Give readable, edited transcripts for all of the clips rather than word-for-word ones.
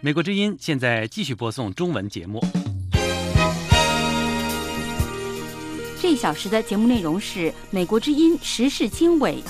美国之音现在继续播送中文节目。 这一小时的节目内容是美国之音时事经纬。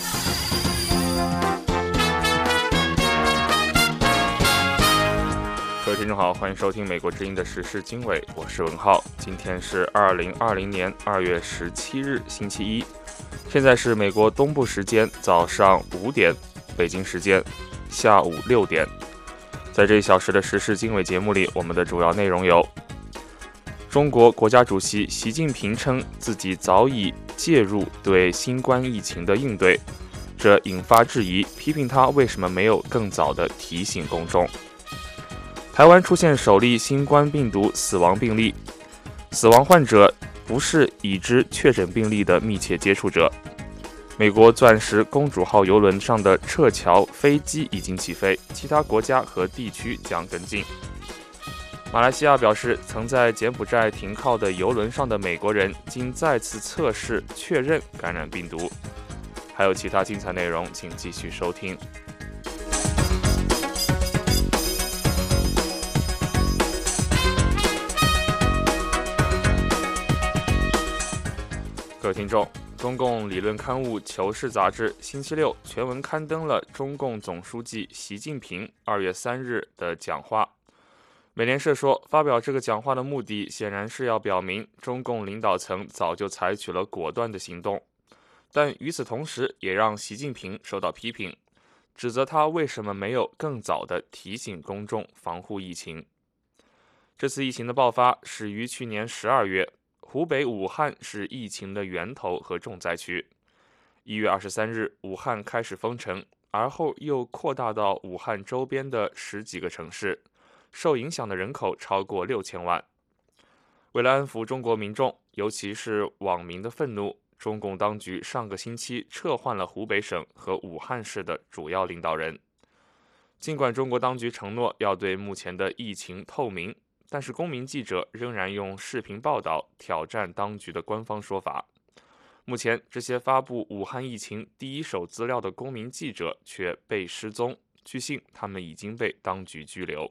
各位听众好，欢迎收听美国之音的时事经纬，我是文浩。今天是2020年2月17日星期一，现在是美国东部时间早上5点，北京时间下午6点。在这一小时的时事经纬节目里，我们的主要内容有：中国国家主席习近平称自己早已介入对新冠疫情的应对，这引发质疑，批评他为什么没有更早的提醒公众。台湾出现首例新冠病毒死亡病例，死亡患者不是已知确诊病例的密切接触者。美国钻石公主号邮轮上的撤侨飞机已经起飞，其他国家和地区将跟进。马来西亚表示，曾在柬埔寨停靠的邮轮上的美国人经再次测试确认感染病毒。还有其他精彩内容，请继续收听。各位听众，中共理论刊物《求是》杂志星期六全文刊登了中共总书记习近平2月3日的讲话。美联社说，发表这个讲话的目的显然是要表明中共领导层早就采取了果断的行动，但与此同时也让习近平受到批评，指责他为什么没有更早地提醒公众防护疫情。这次疫情的爆发始于去年12月，湖北武汉是疫情的源头和重灾区。1月23日，武汉开始封城，而后又扩大到武汉周边的10几个城市，受影响的人口超过6000万。为了安抚中国民众，尤其是网民的愤怒，中共当局上个星期撤换了湖北省和武汉市的主要领导人。尽管中国当局承诺要对目前的疫情透明，但是公民记者仍然用视频报道挑战当局的官方说法。目前，这些发布武汉疫情第一手资料的公民记者却被失踪，据悉他们已经被当局拘留。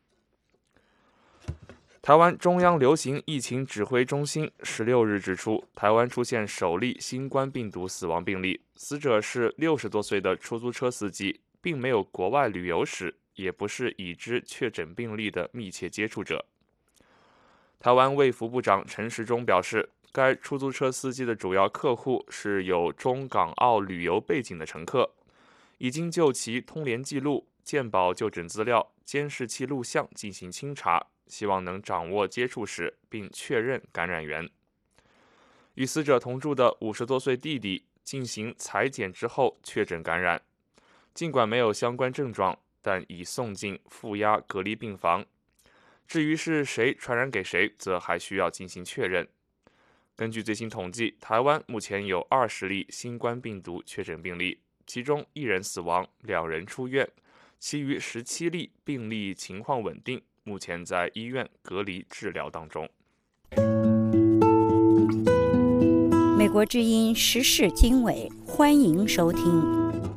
台湾中央流行疫情指挥中心16日指出，台湾出现首例新冠病毒死亡病例，死者是60多岁的出租车司机，并没有国外旅游史，也不是已知确诊病例的密切接触者。台湾卫福部长陈时中表示，该出租车司机的主要客户是有中港澳旅游背景的乘客，已经就其通联记录、健保就诊资料、监视器录像进行清查，希望能掌握接触史并确认感染源。与死者同住的50多岁弟弟进行采检之后确诊感染，尽管没有相关症状，但已送进负压隔离病房。至于是谁传染给谁，则还需要进行确认。根据最新统计，台湾目前有20例新冠病毒确诊病例，其中1人死亡，2人出院，其余17例病例情况稳定，目前在医院隔离治疗当中。 美国之音时事经纬，欢迎收听。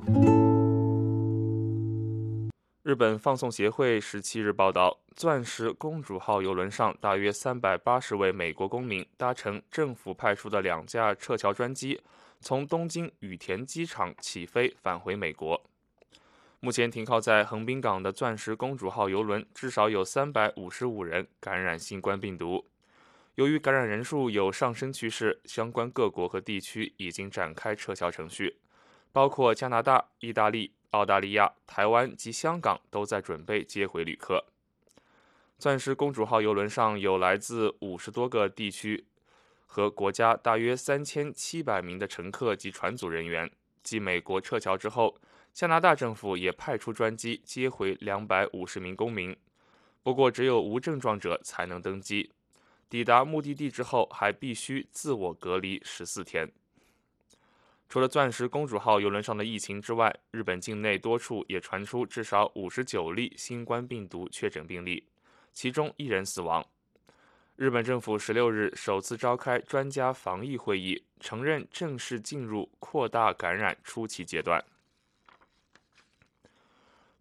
日本放送协会17日报道，钻石公主号邮轮上大约380位美国公民搭乘政府派出的2架撤侨专机，从东京羽田机场起飞返回美国。目前停靠在横滨港的钻石公主号邮轮至少有355人感染新冠病毒。由于感染人数有上升趋势，相关各国和地区已经展开撤侨程序，包括加拿大、意大利、澳大利亚、台湾及香港都在准备接回旅客。钻石公主号邮轮上有来自50多个地区和国家大约3700名的乘客及船组人员。继美国撤侨之后，加拿大政府也派出专机接回250名公民，不过只有无症状者才能登机。抵达目的地之后，还必须自我隔离14天。除了钻石公主号邮轮上的疫情之外，日本境内多处也传出至少59例新冠病毒确诊病例，其中1人死亡。日本政府16日首次召开专家防疫会议，承认正式进入扩大感染初期阶段。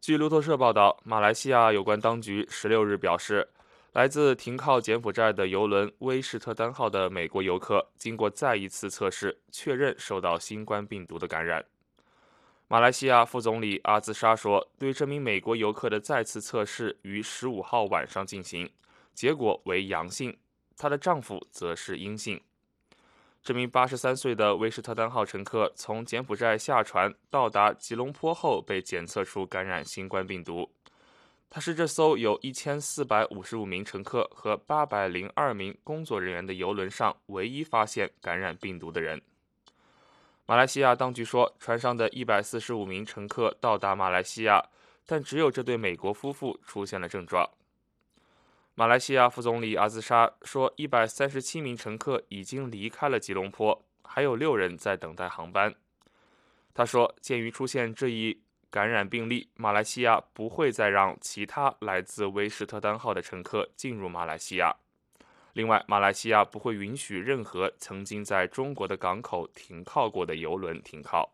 据路透社报道，马来西亚有关当局16日表示，来自停靠柬埔寨的邮轮威士特丹号的美国游客经过再一次测试，确认受到新冠病毒的感染。马来西亚副总理阿兹沙说，对这名美国游客的再次测试于15号晚上进行，结果为阳性，她的丈夫则是阴性。这名83岁的威士特丹号乘客从柬埔寨下船到达吉隆坡后被检测出感染新冠病毒。他是这艘有1455名乘客和802名工作人员的邮轮上唯一发现感染病毒的人。马来西亚当局说，船上的145名乘客到达马来西亚，但只有这对美国夫妇出现了症状。马来西亚副总理阿兹沙说，137名乘客已经离开了吉隆坡，还有6人在等待航班。他说，鉴于出现这一感染病例，马来西亚不会再让其他来自威士特丹号的乘客进入马来西亚。另外，马来西亚不会允许任何曾经在中国的港口停靠过的邮轮停靠。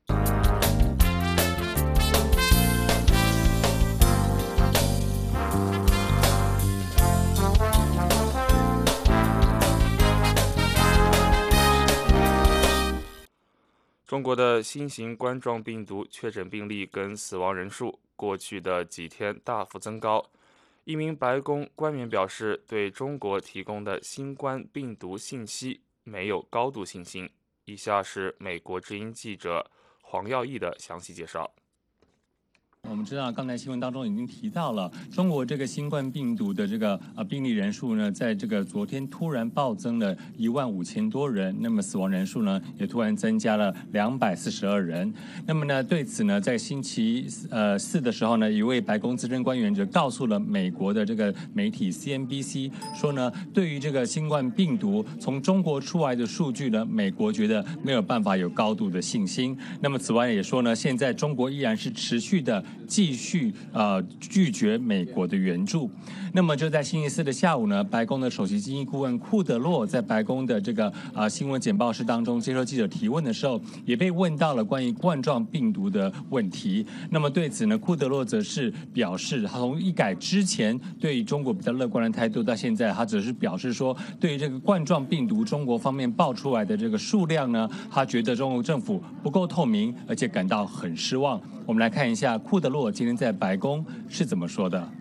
中国的新型冠状病毒确诊病例跟死亡人数过去的几天大幅增高。一名白宫官员表示，对中国提供的新冠病毒信息没有高度信心。以下是美国之音记者黄耀义的详细介绍。 我们知道，刚才新闻当中已经提到了，中国这个新冠病毒的这个病例人数呢，在这个昨天突然暴增了15000多人，那么死亡人数呢，也突然增加了242人。那么呢，对此呢，在星期四的时候呢，一位白宫资深官员就告诉了美国的这个媒体 CNBC 说呢，对于这个新冠病毒从中国出来的数据呢，美国觉得没有办法有高度的信心。那么此外也说呢，现在中国依然是持续的继续拒绝美国的援助。那么就在星期四的下午呢，白宫的首席经济顾问库德洛在白宫的这个新闻简报室当中接受记者提问的时候，也被问到了关于冠状病毒的问题。那么对此呢，库德洛则是表示，他从一改之前对中国比较乐观的态度，到现在他只是表示说，对于这个冠状病毒中国方面爆出来的这个数量呢，他觉得中国政府不够透明，而且感到很失望。我们来看一下库德洛今天在白宫是怎么说的。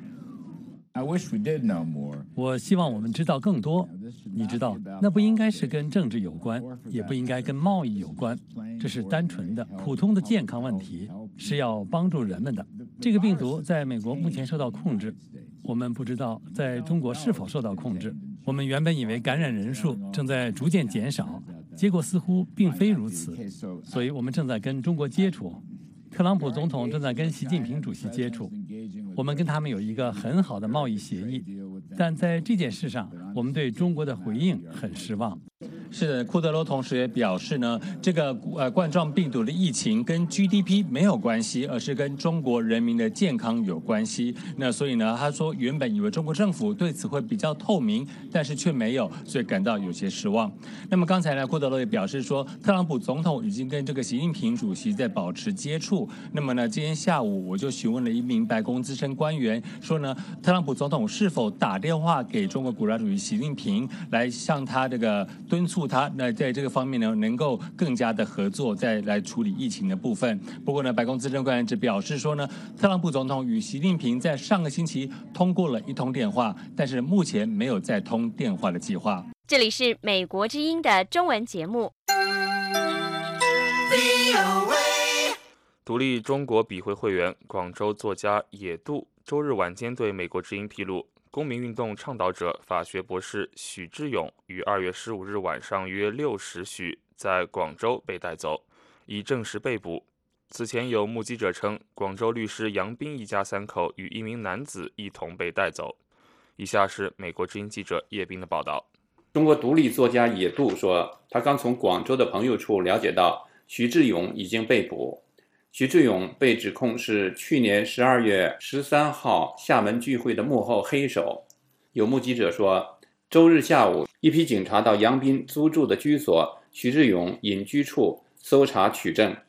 我希望我们知道更多。你知道，那不应该是跟政治有关，也不应该跟贸易有关，这是单纯的、普通的健康问题，是要帮助人们的。这个病毒在美国目前受到控制，我们不知道在中国是否受到控制。我们原本以为感染人数正在逐渐减少，结果似乎并非如此，所以我们正在跟中国接触。特朗普总统正在跟习近平主席接触，我们跟他们有一个很好的贸易协议，但在这件事上，我们对中国的回应很失望。 是的，库德洛同时也表示呢，这个冠状病毒的疫情跟 GDP 没有关系，而是跟中国人民的健康有关系。那所以呢，他说原本以为中国政府对此会比较透明，但是却没有，所以感到有些失望。那么刚才呢，库德洛也表示说，特朗普总统已经跟这个习近平主席在保持接触。那么呢，今天下午我就询问了一名白宫资深官员，说呢，特朗普总统是否打电话给中国国家主席习近平，来向他这个敦促他那在这个方面呢，能够更加的合作，再来处理疫情的部分。不过呢，白宫资深官员只表示说呢，特朗普总统与习近平在上个星期通过了一通电话，但是目前没有再通电话的计划。 这里是美国之音的中文节目。 独立中国笔会会员、广州作家野渡周日晚间对美国之音披露，公民运动倡导者、法学博士许志勇于2月15日晚上约6时许在广州被带走，已证实被捕。此前有目击者称，广州律师杨斌一家3口与一名男子一同被带走。以下是美国之音记者叶斌的报道。 中国独立作家野渡说，他刚从广州的朋友处了解到许志勇已经被捕。许志勇被指控是去年12月13号厦门聚会的幕后黑手。有目击者说，周日下午，一批警察到杨斌租住的居所许志勇隐居处搜查取证。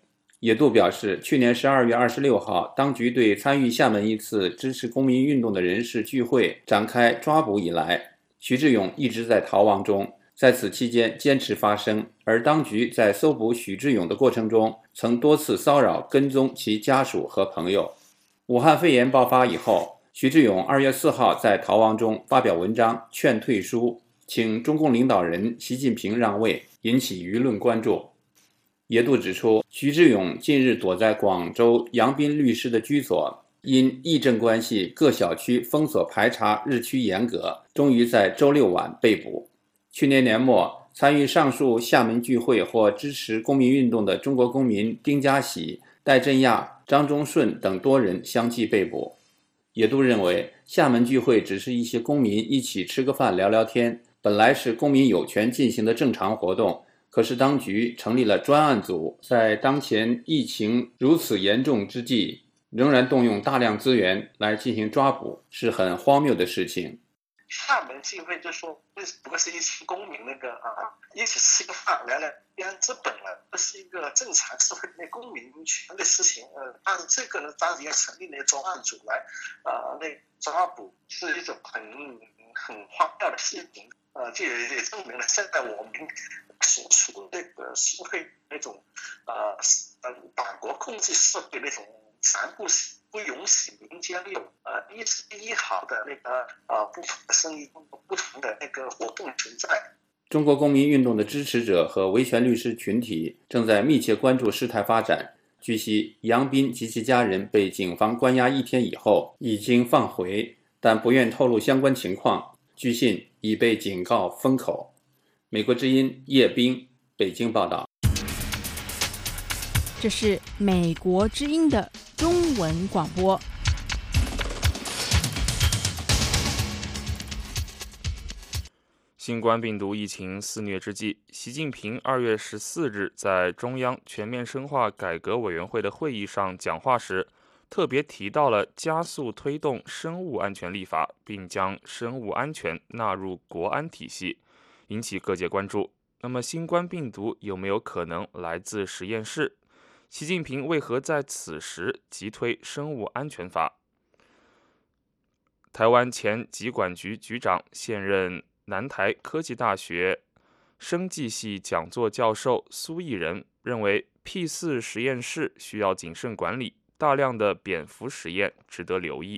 野渡表示，去年12月26号，当局对参与厦门一次支持公民运动的人士聚会展开抓捕以来，徐志勇一直在逃亡中，在此期间坚持发声，而当局在搜捕许志勇的过程中，曾多次骚扰跟踪其家属和朋友。武汉肺炎爆发以后，徐志勇2月4号在逃亡中发表文章劝退书，请中共领导人习近平让位，引起舆论关注。野渡指出，徐志勇近日躲在广州杨斌律师的居所，因议政关系，各小区封锁排查日趋严格，终于在周六晚被捕。去年年末，参与上述厦门聚会或支持公民运动的中国公民丁家喜、戴振亚、张忠顺等多人相继被捕。野渡认为，厦门聚会只是一些公民一起吃个饭聊聊天，本来是公民有权进行的正常活动，可是当局成立了专案组，在当前疫情如此严重之际，仍然动用大量资源来进行抓捕，是很荒谬的事情。 厦门聚会就说不过是一群公民一起吃个饭聊聊天，这本来不是一个正常社会内公民权的事情。但是这个呢，当时要成立那个专案组来抓捕，是一种很荒谬的事情。这也证明了现在我们所处的这个社会那种党国控制社会那种残酷性，不允许民间有一毫的不同的声音、不同的活动存在。 中国公民运动的支持者和维权律师群体正在密切关注事态发展。据悉，杨斌及其家人被警方关押1天以后已经放回，但不愿透露相关情况。据信已被警告封口。美国之音叶冰，北京报道。 这是美国之音的中文广播。 新冠病毒疫情肆虐之际，习近平2月14日在中央全面深化改革委员会的会议上讲话时，特别提到了加速推动生物安全立法，并将生物安全纳入国安体系，引起各界关注。那么，新冠病毒有没有可能来自实验室？习近平为何在此时急推生物安全法？台湾前疾管局局长、现任南台科技大学生技系讲座教授苏益仁认为 P4 实验室需要谨慎管理，大量的蝙蝠实验值得留意。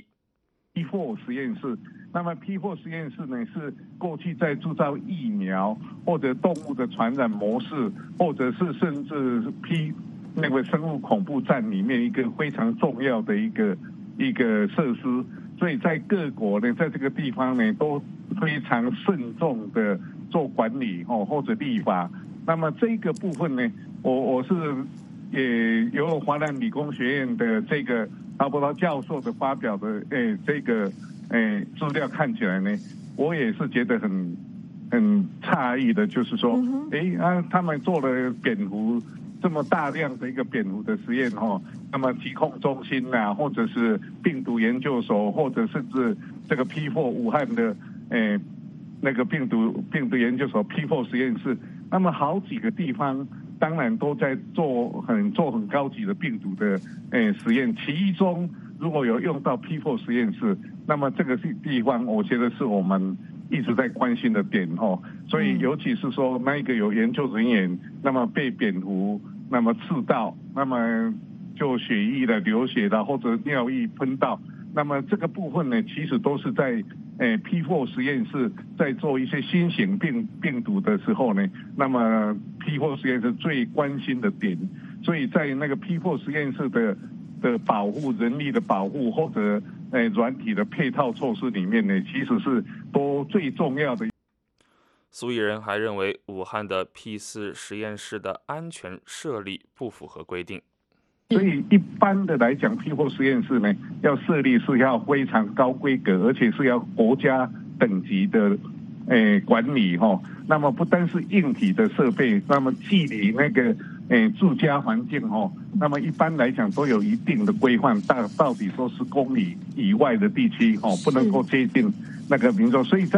P4 实验室，那么 P4 实验室呢，是过去在制造疫苗或者动物的传染模式，或者是甚至生物恐怖战里面一个非常重要的一个设施，所以在各国呢，在这个地方呢，都非常慎重的做管理或者立法。那么这个部分呢，我是也由华南理工学院的这个阿伯劳教授的发表的这个资料看起来呢，我也是觉得很诧异的，就是说他们做了蝙蝠这么大量的一个蝙蝠的实验那么疾控中心或者是病毒研究所，或者甚至这个 P4 武汉的那个病毒研究所 P4 实验室，那么好几个地方当然都在做很高级的病毒的实验，其中如果有用到 P4 实验室，那么这个地方我觉得是我们一直在关心的点所以尤其是说那一个有研究人员那么被蝙蝠那么刺到，那么就血液的流血的或者尿液喷到，那么这个部分呢，其实都是在P4 实验室在做一些新型病毒的时候呢，那么 P4 实验室最关心的点，所以在那个 P4 实验室的保护、人力的保护或者软体的配套措施里面呢，其实是都最重要的。 苏益仁还认为，武汉的 P4 实验室的安全设立不符合规定。 所以一般的来讲 P4 实验室呢，要设立是要非常高规格，而且是要国家等级的管理那么不单是硬体的设备，那么距离那个住家环境那么一般来讲都有一定的规范，到底说10公里以外的地区不能够接近那个民众。所以在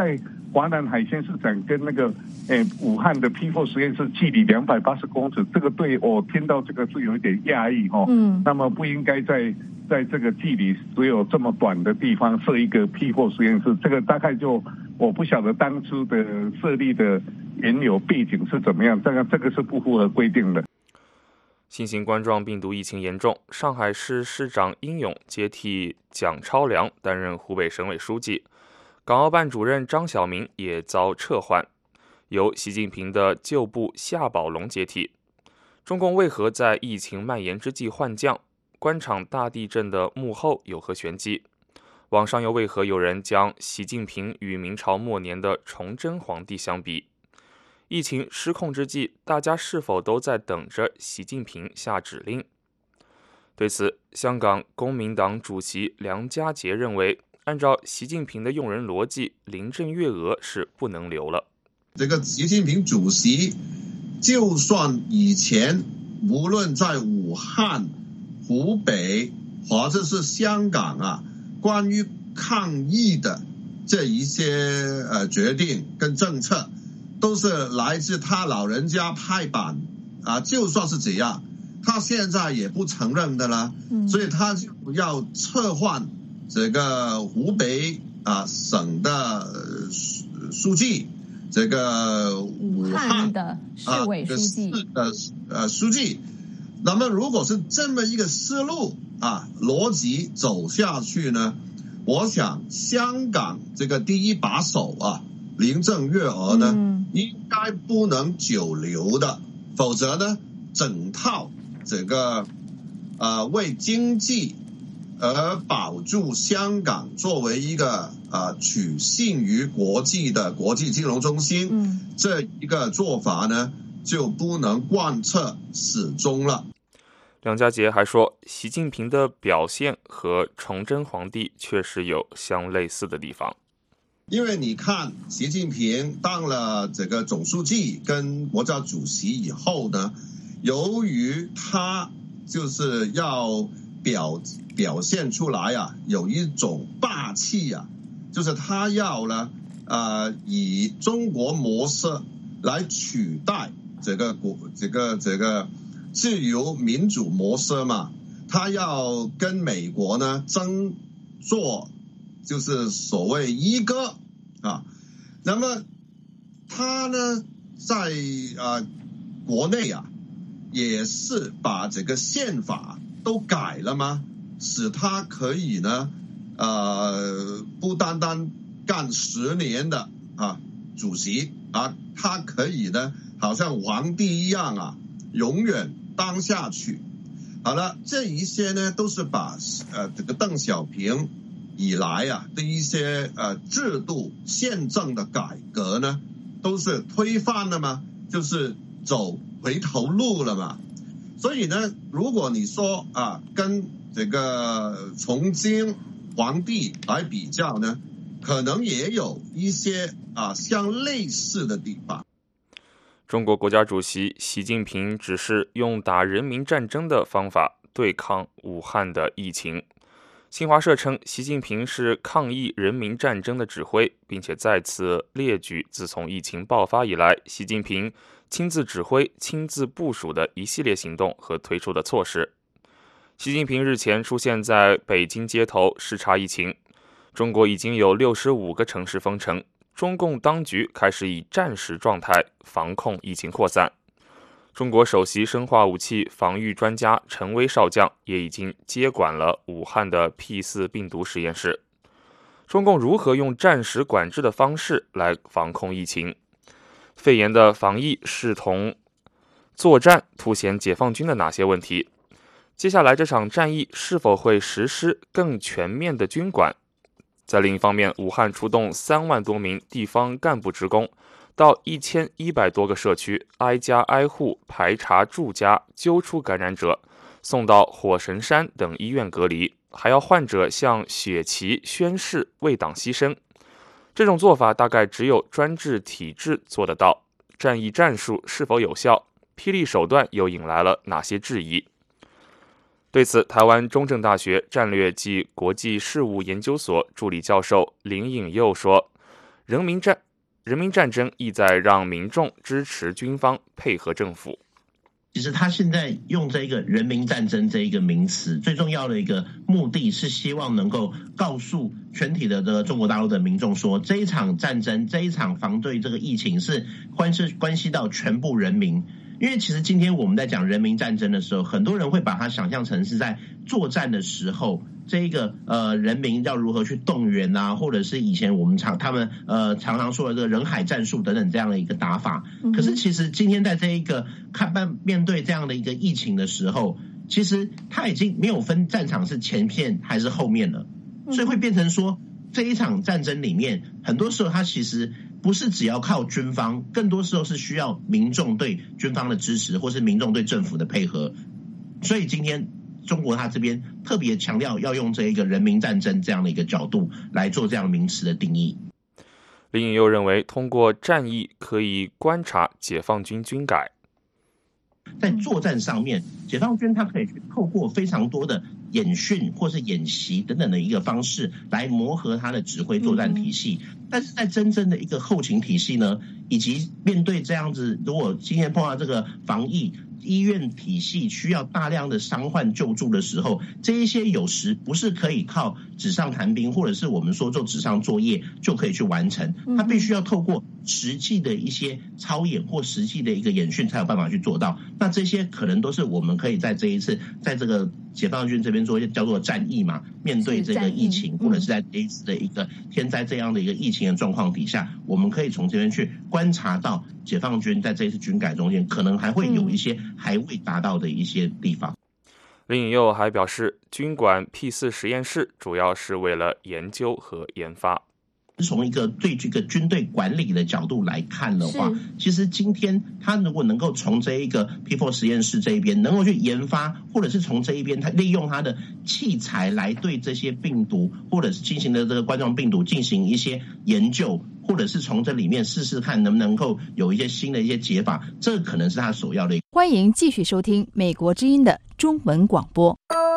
华南海鲜市场跟那个武汉的 P4 实验室距离280公尺，这个对我听到这个是有一点讶异哈。那么不应该在这个距离只有这么短的地方设一个 P4 实验室，这个大概就我不晓得当初的设立的原有背景是怎么样，这个是不符合规定的。 新型冠状病毒疫情严重，上海市市长殷勇接替蒋超良担任湖北省委书记，港澳办主任张晓明也遭撤换，由习近平的旧部夏宝龙接替。中共为何在疫情蔓延之际换将？官场大地震的幕后有何玄机？网上又为何有人将习近平与明朝末年的崇祯皇帝相比？疫情失控之际，大家是否都在等着习近平下指令？对此，香港公民党主席梁家杰认为，按照习近平的用人逻辑，林郑月娥是不能留了。 这个习近平主席，就算以前无论在武汉、湖北或者是香港啊，关于抗疫的这一些决定跟政策，都是来自他老人家拍板啊，就算是这样，他现在也不承认的了，所以他就要撤换这个湖北省的书记，这个武汉的市委书记书记。那么如果是这么一个思路逻辑走下去呢，我想香港这个第一把手林郑月娥呢，应该不能久留的，否则呢，整套这个为经济而保住香港作为一个取信于国际的国际金融中心，这一个做法呢，就不能贯彻始终了。 梁家杰还说，习近平的表现和崇祯皇帝确实有相类似的地方。 因为你看，习近平当了这个总书记跟国家主席以后呢，由于他就是要表现出来有一种霸气就是他要呢以中国模式来取代这个自由民主模式嘛，他要跟美国呢争做就是所谓一哥那么他呢在国内也是把这个宪法都改了吗？使他可以呢不单单干10年的主席他可以呢好像皇帝一样永远当下去。好了，这一些呢都是把这个邓小平以来的一些制度宪政的改革呢，都是推翻了吗？就是走回头路了嘛。所以呢，如果你说跟这个崇祯皇帝来比较呢，可能也有一些相类似的地方。 中国国家主席习近平只是用打人民战争的方法对抗武汉的疫情。新华社称，习近平是抗疫人民战争的指挥，并且再次列举自从疫情爆发以来，习近平亲自指挥、亲自部署的一系列行动和推出的措施。习近平日前出现在北京街头视察疫情，中国已经有65个城市封城，中共当局开始以战时状态防控疫情扩散。中国首席生化武器防御专家陈薇少将也已经接管了武汉的 P4 病毒实验室。中共如何用战时管制的方式来防控疫情？肺炎的防疫视同作战，凸显解放军的哪些问题？接下来这场战役是否会实施更全面的军管？在另一方面，武汉出动3万多名地方干部职工，到1100多个社区，挨家挨户排查住家，揪出感染者，送到火神山等医院隔离，还要患者向血旗宣誓为党牺牲。这种做法大概只有专制体制做得到。战役战术是否有效？霹雳手段又引来了哪些质疑？对此，台湾中正大学战略及国际事务研究所助理教授林颖佑说，人民人民战争意在让民众支持军方，配合政府。 其实他现在用这个人民战争这一个名词，最重要的一个目的是希望能够告诉全体的这个中国大陆的民众说，这一场战争，这一场防对这个疫情是关系到全部人民。因为其实今天我们在讲人民战争的时候，很多人会把它想象成是在作战的时候，这一个人民要如何去动员啊，或者是以前我们他们常常说的这个人海战术等等这样的一个打法。可是其实今天在这一个面对这样的一个疫情的时候，其实它已经没有分战场是前面还是后面了，所以会变成说这一场战争里面，很多时候它其实不是只要靠军方，更多时候是需要民众对军方的支持，或是民众对政府的配合。所以今天中国他这边特别强调要用这一个人民战争这样的一个角度来做这样名词的定义。 林颖又认为，通过战役可以观察解放军军改。 在作战上面，解放军它可以去透过非常多的演训或是演习等等的一个方式来磨合它的指挥作战体系。但是在真正的一个后勤体系呢，以及面对这样子，如果今天碰到这个防疫医院体系需要大量的伤患救助的时候，这一些有时不是可以靠纸上谈兵，或者是我们说做纸上作业就可以去完成，它必须要透过实际的一些操演或实际的一个演训才有办法去做到。那这些可能都是我们可以在这一次在这个解放军这边做叫做战役嘛，面对这个疫情，或者是在这一次的一个天灾这样的一个疫情的状况底下，我们可以从这边去观察到解放军在这一次军改中间可能还会有一些还未达到的一些地方。 林颖佑还表示，军管 P4 实验室主要是为了研究和研发。 从一个对这个军队管理的角度来看的话，其实今天他如果能够从这一个 P4 实验室这一边能够去研发，或者是从这一边他利用他的器材来对这些病毒或者是进行的这个冠状病毒进行一些研究，或者是从这里面试试看能不能够有一些新的一些解法，这可能是他首要的。 欢迎继续收听美国之音的中文广播。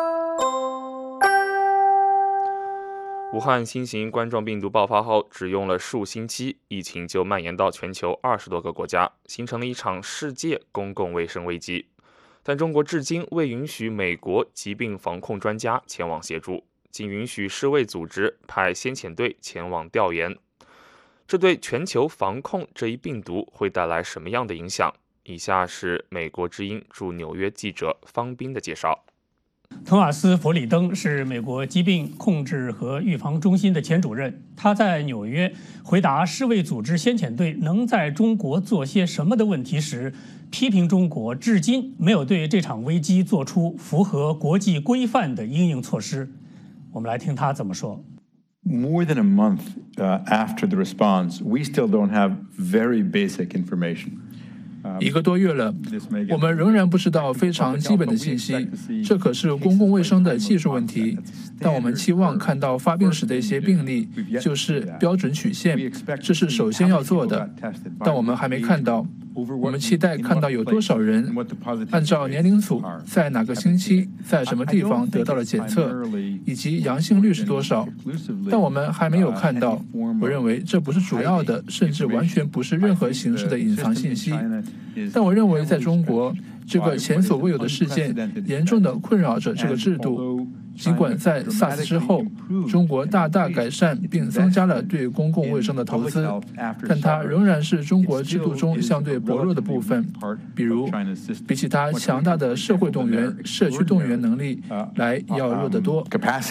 武汉新型冠状病毒爆发后，只用了数星期，疫情就蔓延到全球20多个国家，形成了一场世界公共卫生危机。但中国至今未允许美国疾病防控专家前往协助，仅允许世卫组织派先遣队前往调研。这对全球防控这一病毒会带来什么样的影响？以下是美国之音驻纽约记者方斌的介绍。 托马斯·弗里登是美国疾病控制和预防中心的前主任，他在纽约回答世卫组织先遣队能在中国做些什么的问题时，批评中国至今没有对这场危机做出符合国际规范的因应措施。我们来听他怎么说。 More than a month after the response, we still don't have very basic information. 1个多月了，我们仍然不知道非常基本的信息，这可是公共卫生的技术问题。但我们期望看到发病时的一些病例，就是标准曲线，这是首先要做的。但我们还没看到。我们期待看到有多少人按照年龄组在哪个星期在什么地方得到了检测，以及阳性率是多少，但我们还没有看到。我认为这不是主要的，甚至完全不是任何形式的隐藏信息。但我认为在中国，这个前所未有的事件严重地困扰着这个制度。尽管在 SARS 之后，中国大大改善并增加了对公共卫生的投资，但它仍然是中国制度中相对薄弱的部分。比如，比起它强大的社会动员、社区动员能力来要弱得多。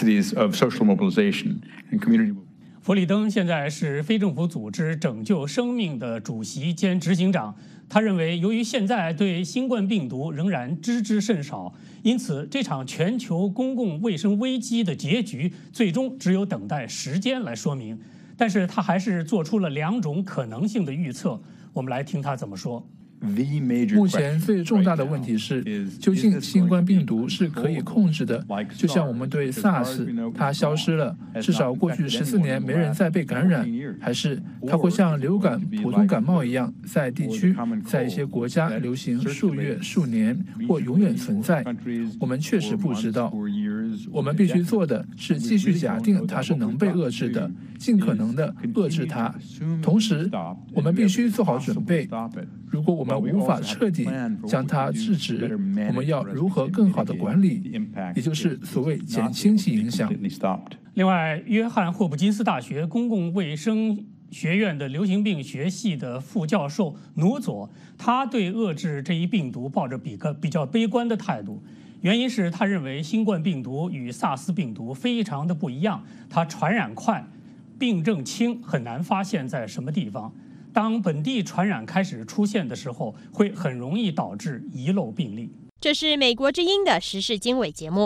弗里登现在是非政府组织拯救生命的主席兼执行长。他认为，由于现在对新冠病毒仍然知之甚少，因此这场全球公共卫生危机的结局最终只有等待时间来说明。但是他还是做出了2种可能性的预测。我们来听他怎么说。 目前最重大的问题是，究竟新冠病毒是可以控制的？就像我们对 SARS， 它消失了，至少过去14年没人再被感染，还是它会像流感、普通感冒一样，在地区、在一些国家流行数月、数年，或永远存在？我们确实不知道。 我们必须做的是继续假定它是能被遏制的，尽可能的遏制它。同时，我们必须做好准备，如果我们无法彻底将它制止，我们要如何更好的管理，也就是所谓减轻其影响。 另外，约翰霍普金斯大学公共卫生学院的流行病学系的副教授努佐，他对遏制这一病毒抱着比较悲观的态度。原因是他认为新冠病毒与萨斯病毒非常的不一样，它传染快，病症轻，很难发现在什么地方。当本地传染开始出现的时候，会很容易导致遗漏病例。 这是美国之音的时事经纬节目。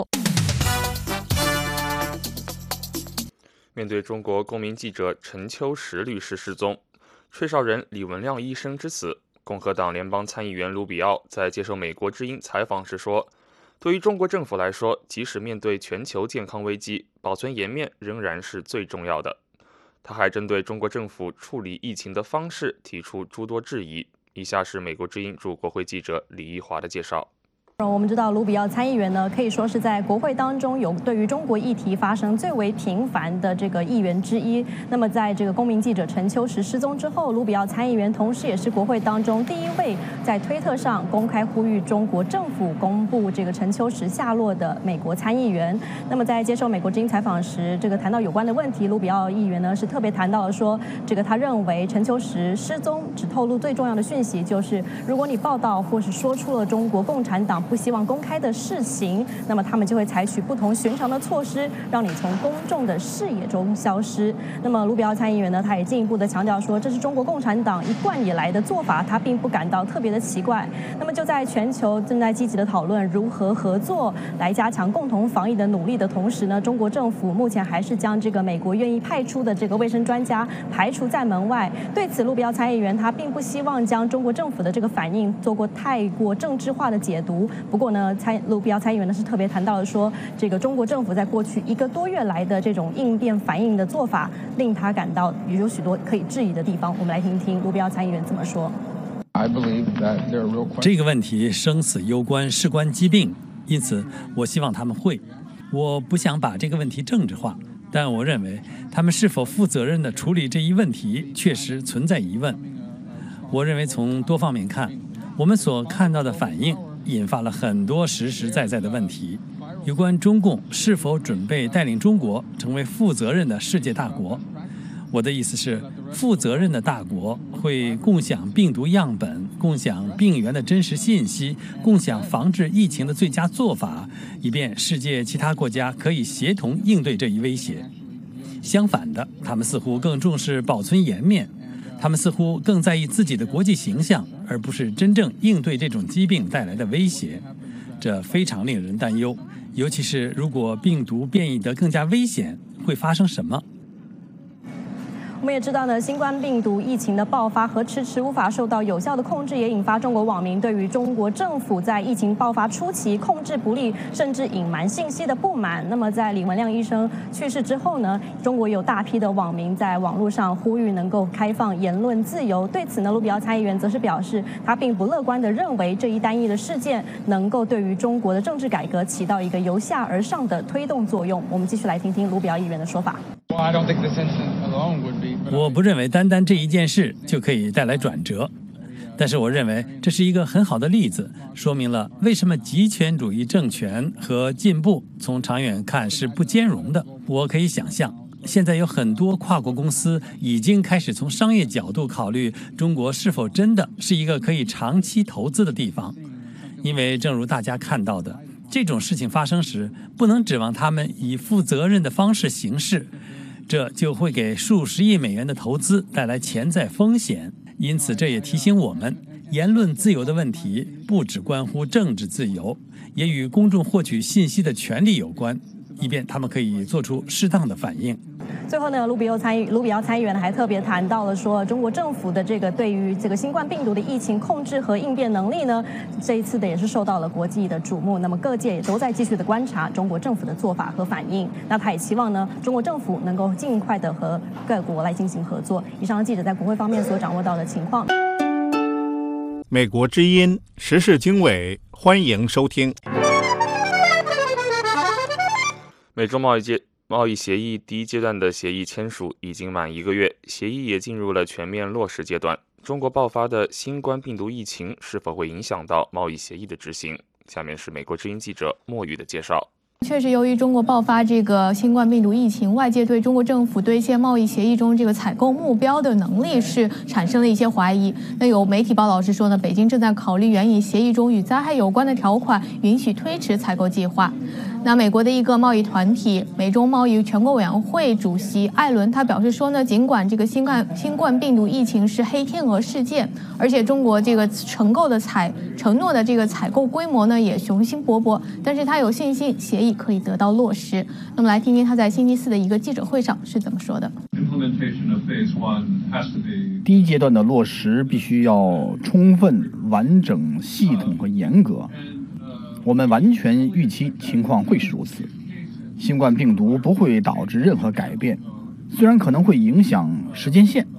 面对中国公民记者陈秋实律师失踪，吹哨人李文亮医生之死，共和党联邦参议员卢比奥在接受美国之音采访时说，对于中国政府来说，即使面对全球健康危机，保存颜面仍然是最重要的。他还针对中国政府处理疫情的方式提出诸多质疑。以下是美国之音驻国会记者李一华的介绍。 我们知道卢比奥参议员呢，可以说是在国会当中有对于中国议题发声最为频繁的这个议员之一。那么在这个公民记者陈秋实失踪之后，卢比奥参议员同时也是国会当中第一位在推特上公开呼吁中国政府公布这个陈秋实下落的美国参议员。那么在接受美国之音采访时，这个谈到有关的问题，卢比奥议员呢是特别谈到了说，这个他认为陈秋实失踪只透露最重要的讯息，就是如果你报道或是说出了中国共产党不希望公开的事情，那么他们就会采取不同寻常的措施，让你从公众的视野中消失。那么卢比奥参议员呢，他也进一步的强调说，这是中国共产党一贯以来的做法，他并不感到特别的奇怪。那么就在全球正在积极的讨论如何合作来加强共同防疫的努力的同时呢，中国政府目前还是将这个美国愿意派出的这个卫生专家排除在门外。对此，卢比奥参议员他并不希望将中国政府的这个反应做过太过政治化的解读。不过呢，卢比奥参议员呢是特别谈到了说，这个中国政府在过去1个多月来的这种应变反应的做法，令他感到有许多可以质疑的地方。我们来听听卢比奥参议员怎么说。 这个问题生死攸关，事关疾病，因此我希望他们会。我不想把这个问题政治化，但我认为他们是否负责任地处理这一问题确实存在疑问。我认为从多方面看，我们所看到的反应引发了很多实实在在的问题，有关中共是否准备带领中国成为负责任的世界大国。我的意思是，负责任的大国会共享病毒样本，共享病源的真实信息，共享防治疫情的最佳做法，以便世界其他国家可以协同应对这一威胁。相反的，他们似乎更重视保存颜面，他们似乎更在意自己的国际形象，而不是真正应对这种疾病带来的威胁。这非常令人担忧，尤其是如果病毒变异得更加危险，会发生什么？ 我们也知道呢，新冠病毒疫情的爆发和迟迟无法受到有效的控制，也引发中国网民对于中国政府在疫情爆发初期控制不力，甚至隐瞒信息的不满。那么在李文亮医生去世之后呢，中国有大批的网民在网络上呼吁能够开放言论自由。对此呢，卢比奥参议员则是表示，他并不乐观地认为这一单一的事件能够对于中国的政治改革起到一个由下而上的推动作用。我们继续来听听卢比奥议员的说法。 我不认为单单这一件事就可以带来转折，但是我认为这是一个很好的例子，说明了为什么极权主义政权和进步从长远看是不兼容的。我可以想象，现在有很多跨国公司已经开始从商业角度考虑中国是否真的是一个可以长期投资的地方，因为正如大家看到的，这种事情发生时，不能指望他们以负责任的方式行事，这就会给数十亿美元的投资带来潜在风险。因此，这也提醒我们，言论自由的问题不只关乎政治自由，也与公众获取信息的权利有关，以便他们可以做出适当的反应。 最后呢，卢比奥参议员还特别谈到了说，中国政府的这个对于这个新冠病毒的疫情控制和应变能力呢，这一次的也是受到了国际的瞩目。那么各界也都在继续的观察中国政府的做法和反应。那他也期望呢，中国政府能够尽快的和各国来进行合作。以上记者在国会方面所掌握到的情况。 美国之音时事经纬，欢迎收听。 美中贸易协议第一阶段的协议签署已经满1个月，协议也进入了全面落实阶段。中国爆发的新冠病毒疫情是否会影响到贸易协议的执行？下面是美国之音记者莫宇的介绍。 确实，由于中国爆发这个新冠病毒疫情，外界对中国政府兑现贸易协议中这个采购目标的能力是产生了一些怀疑。那有媒体报道是说呢，北京正在考虑援引协议中与灾害有关的条款，允许推迟采购计划。那美国的一个贸易团体美中贸易全国委员会主席艾伦他表示说呢，尽管这个新冠病毒疫情是黑天鹅事件，而且中国这个承诺的这个采购规模呢也雄心勃勃，但是他有信心协议可以得到落实。那么来听听他在星期四的一个记者会上是怎么说的。 第一阶段的落实必须要充分、完整、系统和严格。我们完全预期情况会是如此。新冠病毒不会导致任何改变，虽然可能会影响时间线。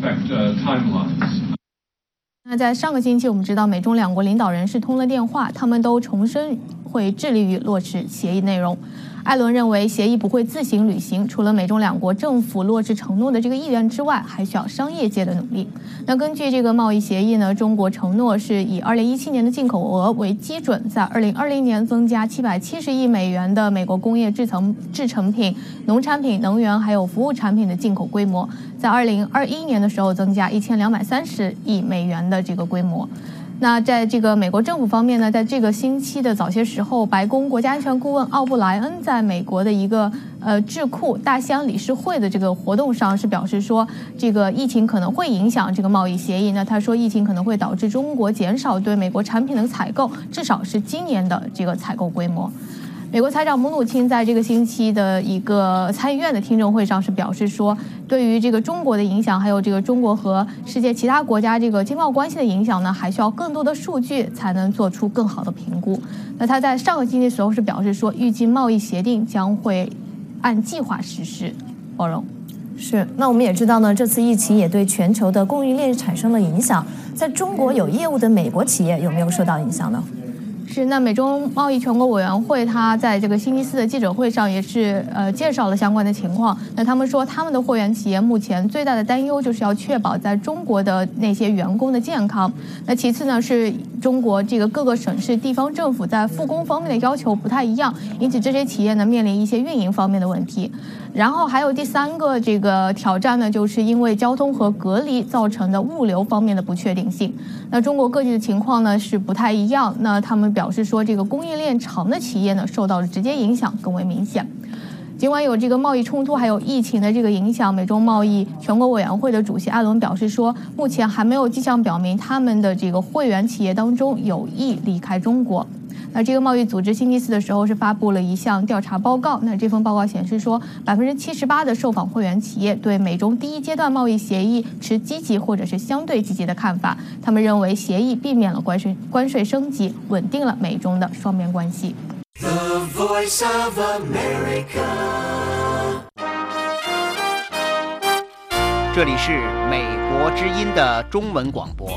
那在上个星期，我们知道美中两国领导人是通了电话，他们都重申会致力于落实协议内容。艾伦认为协议不会自行履行，除了美中两国政府落实承诺的这个意愿之外，还需要商业界的努力。那根据这个贸易协议呢，中国承诺是以2017年的进口额为基准，在2020年增加770亿美元的美国工业制成品、农产品、能源还有服务产品的进口规模，在2021年的时候增加1230亿美元的这个规模。那在这个美国政府方面呢，在这个星期的早些时候，白宫国家安全顾问奥布莱恩在美国的一个智库大西洋理事会的这个活动上是表示说，这个疫情可能会影响这个贸易协议。那他说，疫情可能会导致中国减少对美国产品的采购，至少是今年的这个采购规模。美国财长姆努钦在这个星期的一个参议院的听证会上是表示说，对于这个中国的影响，还有这个中国和世界其他国家这个经贸关系的影响呢，还需要更多的数据才能做出更好的评估。那他在上个星期的时候是表示说，预计贸易协定将会按计划实施。包容。 是，那我们也知道呢，这次疫情也对全球的供应链产生了影响。在中国有业务的美国企业有没有受到影响呢？ 是，那美中贸易全国委员会他在这个星期四的记者会上也是介绍了相关的情况。那他们说，他们的会员企业目前最大的担忧就是要确保在中国的那些员工的健康。那其次呢，是中国这个各个省市地方政府在复工方面的要求不太一样，因此这些企业呢面临一些运营方面的问题。然后还有第三个这个挑战呢，就是因为交通和隔离造成的物流方面的不确定性。那中国各地的情况呢是不太一样。那他们表示说，这个供应链长的企业呢受到了直接影响更为明显。尽管有这个贸易冲突还有疫情的这个影响，美中贸易全国委员会的主席艾伦表示说，目前还没有迹象表明他们的这个会员企业当中有意离开中国。那这个贸易组织星期四的时候是发布了一项调查报告。那这份报告显示说，78%的受访会员企业对美中第一阶段贸易协议持积极或者是相对积极的看法。他们认为协议避免了关税升级，稳定了美中的双边关系。 The Voice of America。 这里是美国之音的中文广播。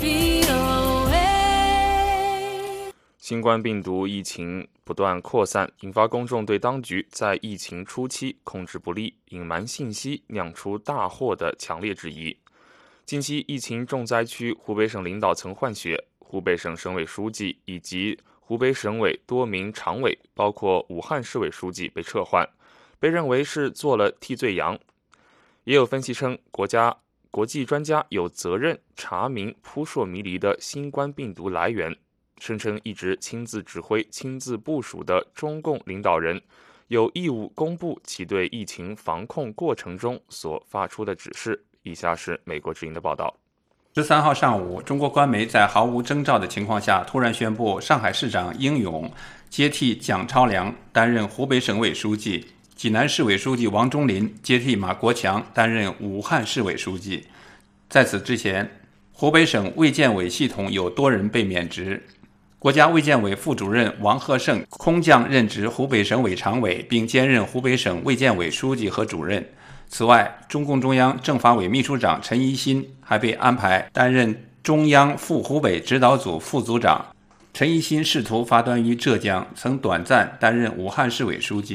新冠病毒疫情不断扩散，引发公众对当局在疫情初期控制不力、隐瞒信息、酿出大祸的强烈质疑。近期疫情重灾区湖北省领导层换血，湖北省省委书记以及湖北省委多名常委，包括武汉市委书记被撤换，被认为是做了替罪羊。也有分析称，国际专家有责任查明扑朔迷离的新冠病毒来源，声称一直亲自指挥、亲自部署的中共领导人有义务公布其对疫情防控过程中所发出的指示。以下是美国之音的报道。 13号上午，中国官媒在毫无征兆的情况下突然宣布，上海市长英勇接替蒋超良担任湖北省委书记，济南市委书记王忠林接替马国强担任武汉市委书记。在此之前，湖北省卫健委系统有多人被免职。国家卫健委副主任王鹤胜空降任职湖北省委常委，并兼任湖北省卫健委书记和主任。此外，中共中央政法委秘书长陈一新还被安排担任中央赴湖北指导组副组长。陈一新仕途发端于浙江，曾短暂担任武汉市委书记。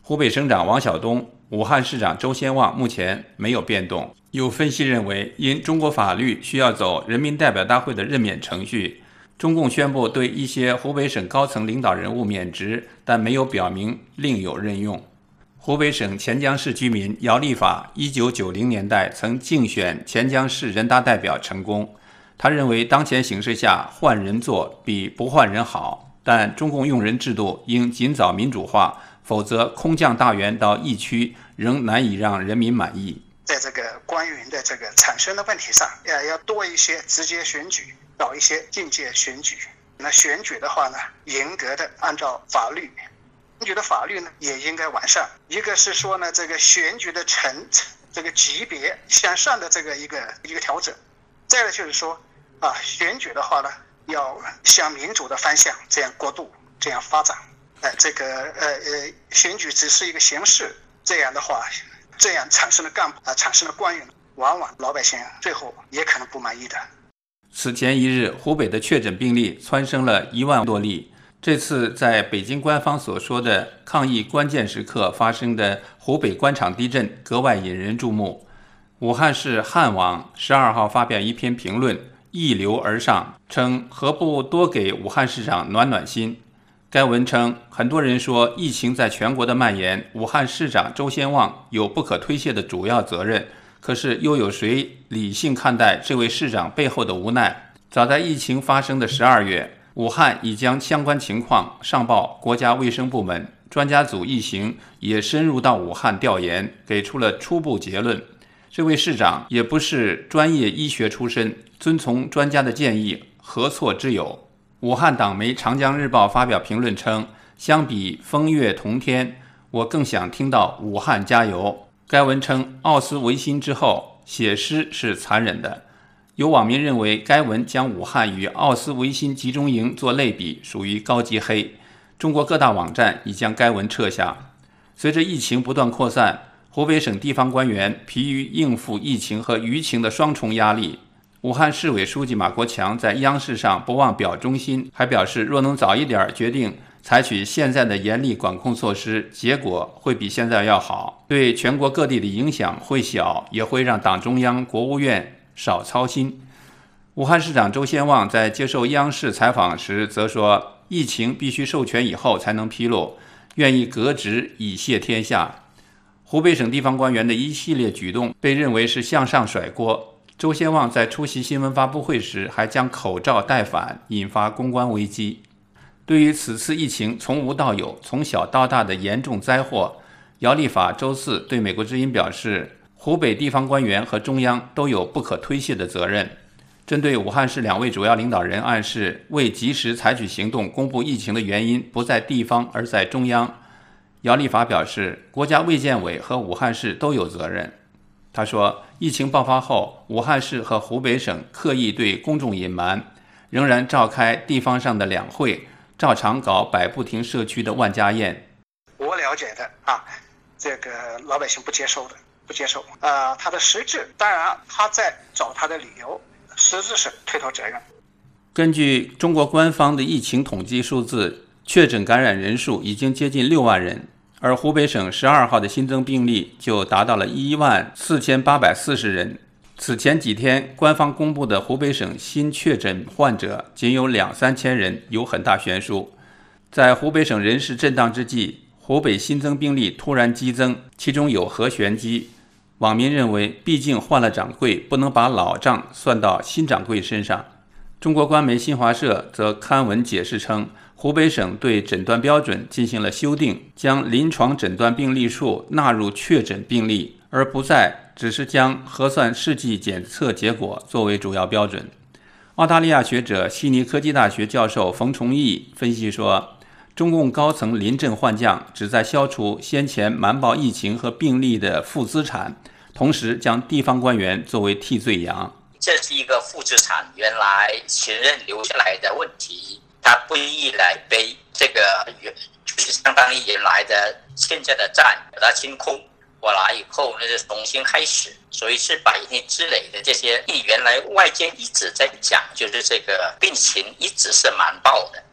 湖北省长王晓东、武汉市长周先旺目前没有变动。有分析认为，因中国法律需要走人民代表大会的任免程序，中共宣布对一些湖北省高层领导人物免职，但没有表明另有任用。湖北省潜江市居民姚立法1990年代曾竞选潜江市人大代表成功。他认为当前形势下换人做比不换人好，但中共用人制度应尽早民主化，否则空降大员到疫区仍难以让人民满意。 在这个官员的这个产生的问题上，要多一些直接选举，少一些间接选举。那选举的话呢，严格的按照法律，选举的法律呢也应该完善。一个是说呢，这个选举的这个级别向上的这个一个调整。再来就是说选举的话呢，要向民主的方向这样过渡，这样发展。选举只是一个形式，这样的话，这样产生的干部产生的官员，往往老百姓最后也可能不满意的。 此前一日，湖北的确诊病例蹿升了1万多例。这次在北京官方所说的抗疫关键时刻发生的湖北官场地震格外引人注目。武汉市汉网12号发表一篇评论，一流而上，称何不多给武汉市长暖暖心。该文称，很多人说疫情在全国的蔓延，武汉市长周先旺有不可推卸的主要责任。可是又有谁理性看待这位市长背后的无奈？早在疫情发生的12月，武汉已将相关情况上报国家卫生部门，专家组疫情也深入到武汉调研，给出了初步结论。这位市长也不是专业医学出身，遵从专家的建议，何错之有？武汉党媒《长江日报》发表评论称，相比风月同天，我更想听到武汉加油。该文称，奥斯维辛之后写诗是残忍的。有网民认为该文将武汉与奥斯维辛集中营做类比，属于高级黑。中国各大网站已将该文撤下。随着疫情不断扩散，湖北省地方官员疲于应付疫情和舆情的双重压力。武汉市委书记马国强在央视上不忘表忠心，还表示若能早一点决定采取现在的严厉管控措施，结果会比现在要好，对全国各地的影响会小，也会让党中央、国务院少操心。武汉市长周先旺在接受央视采访时则说，疫情必须授权以后才能披露，愿意革职以谢天下。湖北省地方官员的一系列举动被认为是向上甩锅。周先旺在出席新闻发布会时还将口罩带反，引发公关危机。对于此次疫情从无到有、从小到大的严重灾祸，姚立法周四对美国之音表示，湖北地方官员和中央都有不可推卸的责任。针对武汉市2位主要领导人暗示未及时采取行动公布疫情的原因不在地方而在中央，姚立法表示，国家卫健委和武汉市都有责任。他说，疫情爆发后，武汉市和湖北省刻意对公众隐瞒，仍然召开地方上的两会，照常搞百步亭社区的万家宴。 我了解的这个老百姓不接受。他的实质，当然他在找他的理由，实质是推脱责任。 根据中国官方的疫情统计数字，确诊感染人数已经接近6万人。而湖北省12号的新增病例就达到了14840人。此前几天官方公布的湖北省新确诊患者仅有2-3千人，有很大悬殊。在湖北省人事震荡之际，湖北新增病例突然激增，其中有何玄机？网民认为，毕竟换了掌柜，不能把老账算到新掌柜身上。中国官媒新华社则刊文解释称，湖北省对诊断标准进行了修订，将临床诊断病例数纳入确诊病例，而不再只是将核酸试剂检测结果作为主要标准。澳大利亚学者悉尼科技大学教授冯崇义分析说，中共高层临阵换将，旨在消除先前瞒报疫情和病例的负资产，同时将地方官员作为替罪羊。 这是一个负资产，原来前任留下来的问题，他不一来背，这个就是相当于原来的现在的债把它清空，我来以后那就重新开始，所以是百年之累的这些原来外界一直在讲，就是这个病情一直是瞒报的，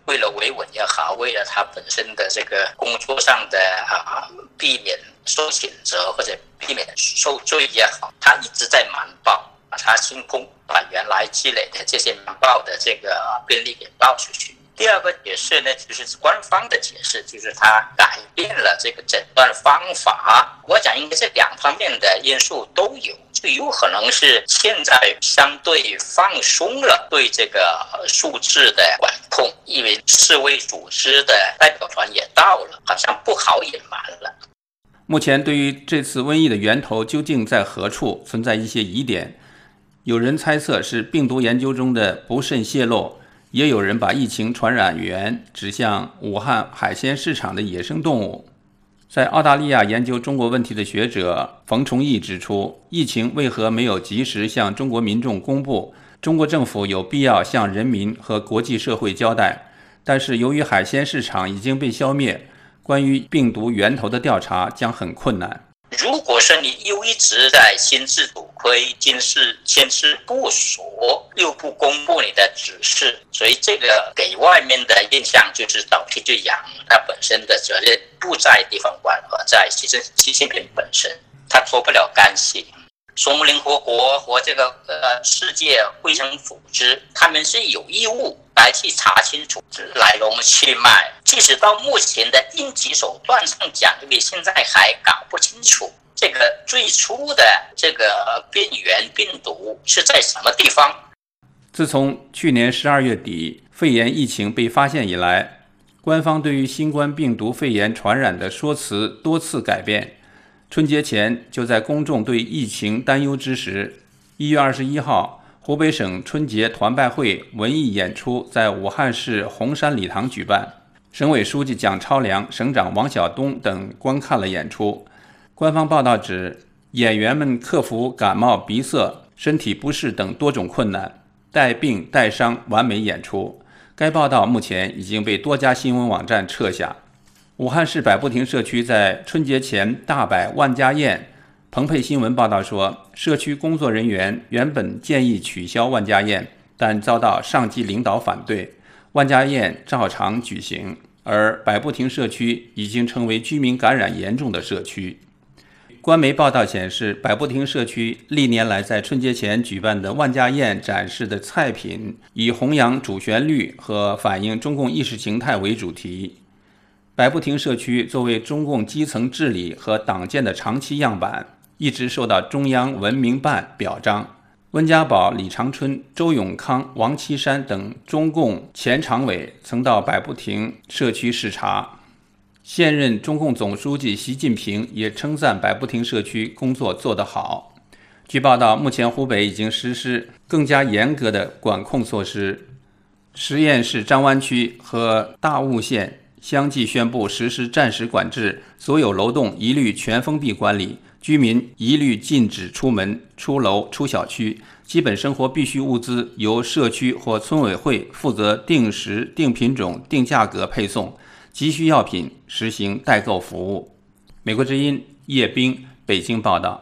为了维稳也好，为了他本身的这个工作上的避免受谴责或者避免受罪也好，他一直在瞒报，他清空，把原来积累的这些瞒报的这个便利给报出去。第二个解释呢，就是官方的解释，就是他改变了这个诊断方法。我讲应该是两方面的因素都有，就有可能是现在相对放松了对这个数字的管控，因为世卫组织的代表团也到了，好像不好隐瞒了。 目前对于这次瘟疫的源头究竟在何处存在一些疑点，有人猜测是病毒研究中的不慎泄露，也有人把疫情传染源指向武汉海鲜市场的野生动物。在澳大利亚研究中国问题的学者冯崇义指出，疫情为何没有及时向中国民众公布？中国政府有必要向人民和国际社会交代。但是由于海鲜市场已经被消灭，关于病毒源头的调查将很困难。 如果说你又一直在心知肚亏、牵丝不锁，又不公布你的指示，所以这个给外面的印象就是倒替就养，他本身的责任不在地方官，而在习近平本身，他脱不了干系。说联合国和这个世界卫生组织，他们是有义务来去查清楚来龙去脉，即使到目前的应急手段上讲，因为现在还搞不清楚这个最初的这个病源病毒是在什么地方。 自从去年12月底肺炎疫情被发现以来，官方对于新冠病毒肺炎传染的说辞多次改变。春节前，就在公众对疫情担忧之时，1月21号，湖北省春节团拜会文艺演出在武汉市洪山礼堂举办，省委书记蒋超良、省长王晓东等观看了演出。官方报道指，演员们克服感冒、鼻塞、身体不适等多种困难，带病带伤完美演出。该报道目前已经被多家新闻网站撤下。武汉市百步亭社区在春节前大摆万家宴。澎湃新闻报道说，社区工作人员原本建议取消万家宴，但遭到上级领导反对，万家宴照常举行。而百步亭社区已经成为居民感染严重的社区。官媒报道显示，百步亭社区历年来在春节前举办的万家宴展示的菜品以弘扬主旋律和反映中共意识形态为主题。百步亭社区作为中共基层治理和党建的长期样板，一直受到中央文明办表彰。温家宝、李长春、周永康、王岐山等中共前常委曾到百步亭社区视察。现任中共总书记习近平也称赞百步亭社区工作做得好。据报道，目前湖北已经实施更加严格的管控措施，十堰市张湾区和大悟县相继宣布实施暂时管制，所有楼栋一律全封闭管理，居民一律禁止出门、出楼、出小区，基本生活必需物资由社区或村委会负责定时、定品种、定价格配送，急需药品实行代购服务。美国之音叶冰，北京报道。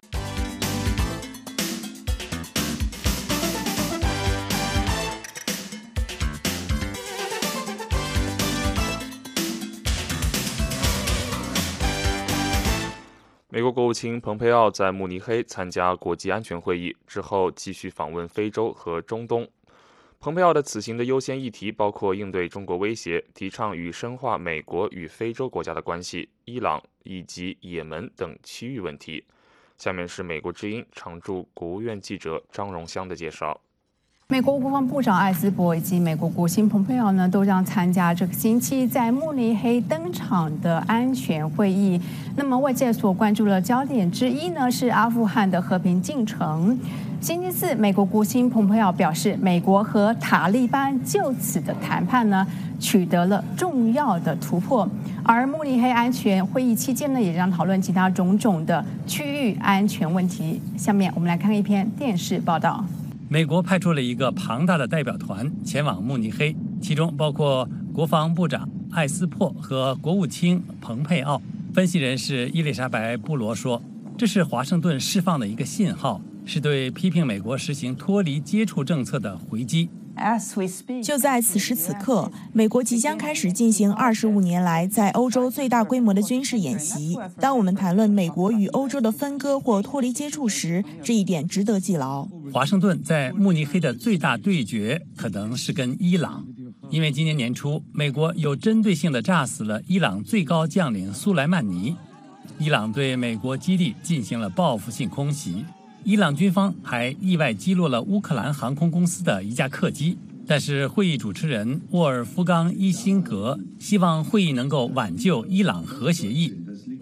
美国国务卿蓬佩奥在慕尼黑参加国际安全会议之后，继续访问非洲和中东。蓬佩奥的此行的优先议题包括应对中国威胁、提倡与深化美国与非洲国家的关系、伊朗以及也门等区域问题。下面是美国之音常驻国务院记者张荣香的介绍。 美国国防部长艾斯伯以及美国国务卿蓬佩奥呢，都将参加这个星期在慕尼黑登场的安全会议。那么外界所关注的焦点之一呢，是阿富汗的和平进程。星期四，美国国务卿蓬佩奥表示，美国和塔利班就此的谈判呢，取得了重要的突破。而慕尼黑安全会议期间呢，也将讨论其他种种的区域安全问题。下面我们来看一篇电视报道。 美国派出了一个庞大的代表团前往慕尼黑，其中包括国防部长艾斯珀和国务卿蓬佩奥。分析人士伊丽莎白·布罗说，这是华盛顿释放的一个信号，是对批评美国实行脱离接触政策的回击。 就在此时此刻，美国即将开始进行25年来在欧洲最大规模的军事演习。当我们谈论美国与欧洲的分割或脱离接触时，这一点值得记牢。 华盛顿在慕尼黑的最大对决可能是跟伊朗，因为今年年初，美国有针对性地炸死了伊朗最高将领苏莱曼尼。伊朗对美国基地进行了报复性空袭。伊朗军方还意外击落了乌克兰航空公司的一架客机，但是会议主持人沃尔夫冈·伊辛格希望会议能够挽救伊朗核协议，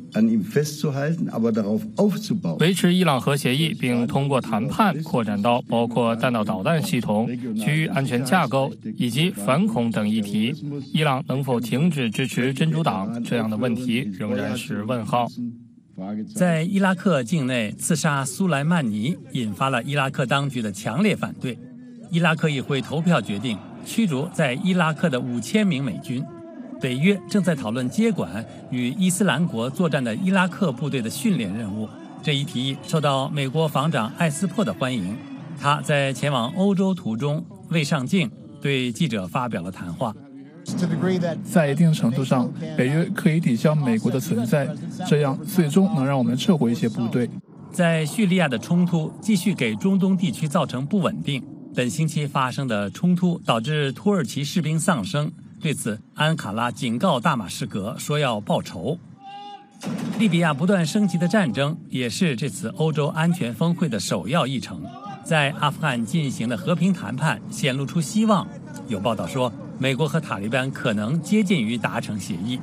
维持伊朗核协议，并通过谈判扩展到包括弹道导弹系统、区域安全架构以及反恐等议题。伊朗能否停止支持真主党这样的问题仍然是问号。 在伊拉克境内刺杀苏莱曼尼引发了伊拉克当局的强烈反对。伊拉克议会投票决定驱逐在伊拉克的5000名美军。北约正在讨论接管与伊斯兰国作战的伊拉克部队的训练任务。这一提议受到美国防长艾斯珀的欢迎。他在前往欧洲途中未上镜，对记者发表了谈话。 在一定程度上，北约可以抵消美国的存在，这样最终能让我们撤回一些部队。 在叙利亚的冲突继续给中东地区造成不稳定。本星期发生的冲突导致土耳其士兵丧生，对此，安卡拉警告大马士革说要报仇。利比亚不断升级的战争也是这次欧洲安全峰会的首要议程。在阿富汗进行的和平谈判显露出希望。有报道说，美国和塔利班可能接近于达成协议。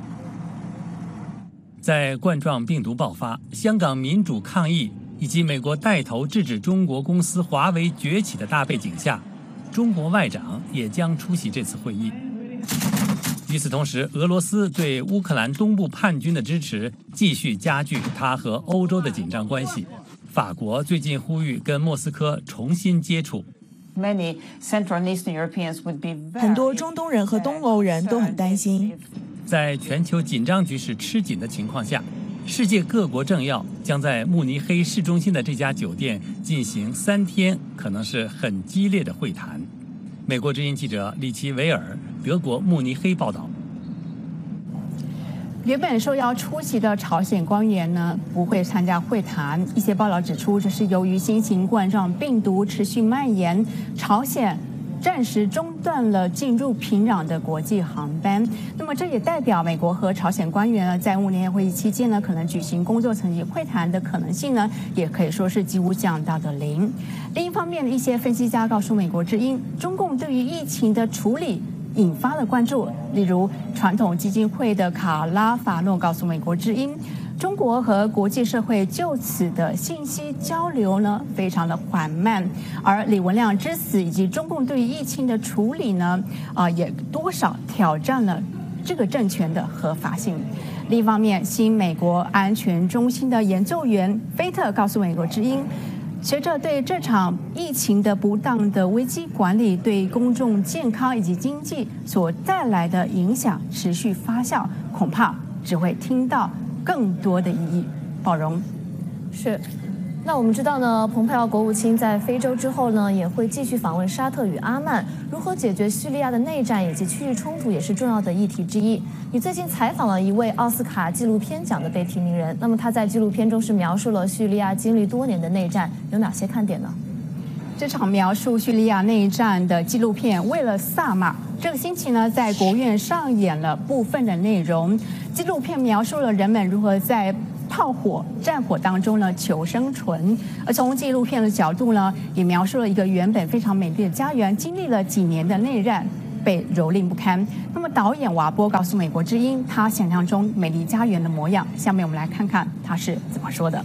在冠状病毒爆发、香港民主抗议以及美国带头制止中国公司华为崛起的大背景下，中国外长也将出席这次会议。与此同时，俄罗斯对乌克兰东部叛军的支持继续加剧它和欧洲的紧张关系。法国最近呼吁跟莫斯科重新接触。 很多中东人和东欧人都很担心。 在全球紧张局势吃紧的情况下，世界各国政要将在慕尼黑市中心的这家酒店进行3天可能是很激烈的会谈。美国之音记者里奇维尔，德国慕尼黑报道。 原本受邀出席的朝鲜官员呢不会参加会谈。一些报道指出，这是由于新型冠状病毒持续蔓延，朝鲜暂时中断了进入平壤的国际航班。那么这也代表美国和朝鲜官员呢在慕尼黑会议期间呢可能举行工作层级会谈的可能性呢也可以说是几乎降到的0。另一方面，一些分析家告诉美国之音，中共对于疫情的处理引发了关注。例如，传统基金会的卡拉法诺告诉美国之音，中国和国际社会就此的信息交流呢非常的缓慢，而李文亮之死以及中共对于疫情的处理呢也多少挑战了这个政权的合法性。另一方面，新美国安全中心的研究员菲特告诉美国之音，随着对这场疫情的不当的危机管理对公众健康以及经济所带来的影响持续发酵，恐怕只会听到更多的异议。宝荣是。那我们知道呢，蓬佩奥国务卿在非洲之后呢，也会继续访问沙特与阿曼。如何解决叙利亚的内战以及区域冲突，也是重要的议题之一。你最近采访了一位奥斯卡纪录片奖的被提名人，那么他在纪录片中是描述了叙利亚经历多年的内战，有哪些看点呢？ 这场描述叙利亚内战的纪录片《为了萨马》，这个星期呢在国务院上演了部分的内容。纪录片描述了人们如何在炮火、战火当中呢求生存，而从纪录片的角度呢，也描述了一个原本非常美丽的家园，经历了几年的内战，被蹂躏不堪。那么导演瓦波告诉美国之音，他想象中美丽家园的模样。下面我们来看看他是怎么说的。